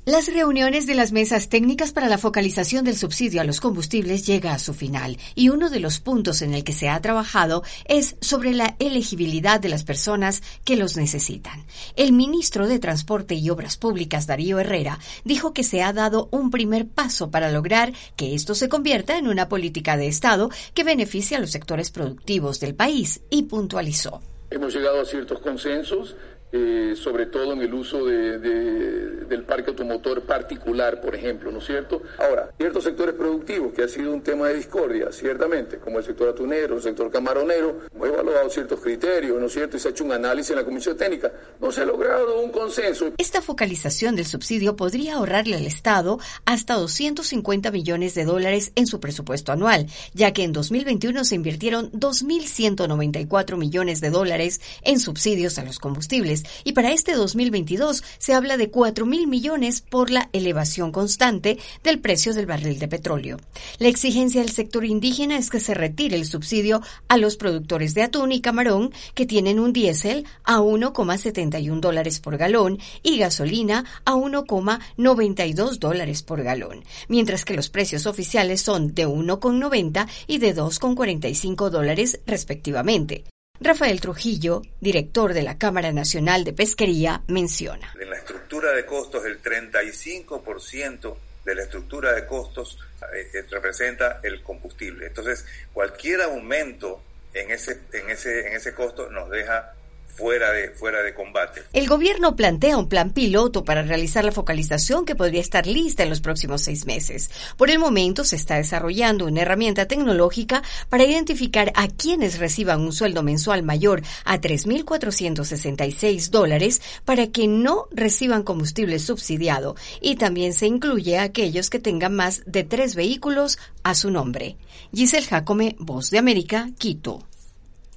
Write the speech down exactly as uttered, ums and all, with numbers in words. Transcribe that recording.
Las reuniones de las mesas técnicas para la focalización del subsidio a los combustibles llega a su final y uno de los puntos en el que se ha trabajado es sobre la elegibilidad de las personas que los necesitan. El ministro de Transporte y Obras Públicas, Darío Herrera, dijo que se ha dado un primer paso para lograr que esto se convierta en una política de Estado que beneficie a los sectores productivos del país y puntualizó. Hemos llegado a ciertos consensos. Eh, sobre todo en el uso de, de, del parque automotor particular, por ejemplo, ¿no es cierto? Ahora, ciertos sectores productivos, que ha sido un tema de discordia, ciertamente, como el sector atunero, el sector camaronero, hemos evaluado ciertos criterios, ¿no es cierto? Y se ha hecho un análisis en la Comisión Técnica. No se ha logrado un consenso. Esta focalización del subsidio podría ahorrarle al Estado hasta doscientos cincuenta millones de dólares en su presupuesto anual, ya que en dos mil veintiuno se invirtieron dos mil ciento noventa y cuatro millones de dólares en subsidios a los combustibles, y para este dos mil veintidós se habla de cuatro mil millones por la elevación constante del precio del barril de petróleo. La exigencia del sector indígena es que se retire el subsidio a los productores de atún y camarón que tienen un diésel a uno coma setenta y uno dólares por galón y gasolina a uno coma noventa y dos dólares por galón, mientras que los precios oficiales son de uno coma noventa y de dos coma cuarenta y cinco dólares respectivamente. Rafael Trujillo, director de la Cámara Nacional de Pesquería, menciona. En la estructura de costos, el treinta y cinco por ciento de la estructura de costos eh, representa el combustible. Entonces, cualquier aumento en ese, en ese, en ese costo nos deja fuera de, fuera de combate. El gobierno plantea un plan piloto para realizar la focalización que podría estar lista en los próximos seis meses. Por el momento se está desarrollando una herramienta tecnológica para identificar a quienes reciban un sueldo mensual mayor a tres mil cuatrocientos sesenta y seis dólares para que no reciban combustible subsidiado, y también se incluye a aquellos que tengan más de tres vehículos a su nombre. Giselle Jacome, Voz de América, Quito.